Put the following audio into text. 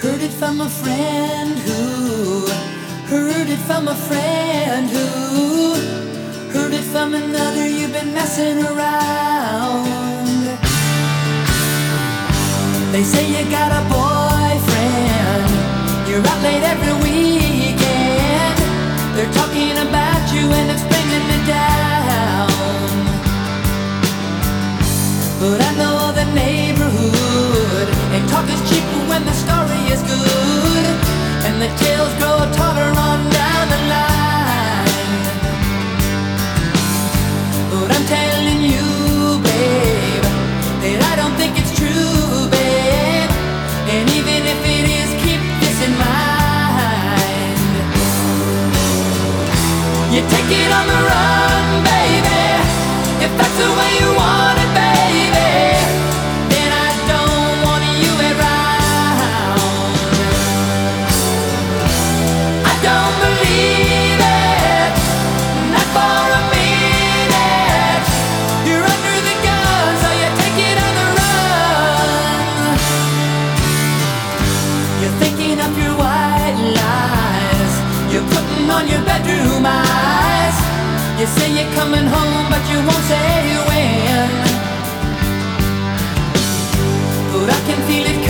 Heard it from a friend who heard it from a friend who heard it from another. You've been messing around. They say you got a boyfriend, you're out late every weekend. They're talking about you and it's bringing me down. But I know the neighborhood, and talk is cheap when the story is good, and the tales grow taller on down the line. But I'm telling you, babe, that I don't think it's true, babe. And even if it is, keep this in mind. You take it on the run, baby, if that's the way you want it, baby. Then I don't want you around. I don't believe it, not for a minute. You're under the gun, so you take it on the run. You're thinking up your white lies, you're putting on your bedroom eyes. You say you're coming home, but you won't say when. But I can feel it